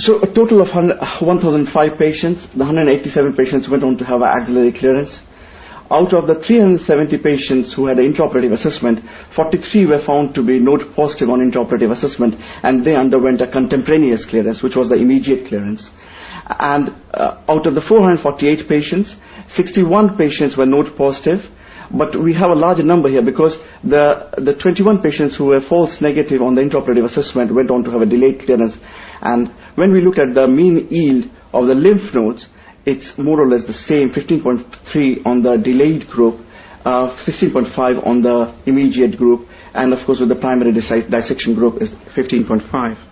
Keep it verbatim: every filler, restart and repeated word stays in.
So a total of one thousand five patients, the one hundred eighty-seven patients went on to have axillary clearance. Out of the three hundred seventy patients who had an intraoperative assessment, forty-three were found to be node positive on intraoperative assessment, and they underwent a contemporaneous clearance, which was the immediate clearance. And uh, out of the four hundred forty-eight patients, sixty-one patients were node positive, but we have a larger number here because the, the twenty-one patients who were false negative on the intraoperative assessment went on to have a delayed clearance. And when we look at the mean yield of the lymph nodes, it's more or less the same, fifteen point three on the delayed group, uh, sixteen point five on the immediate group, and of course with the primary dis- dissection group is fifteen point five.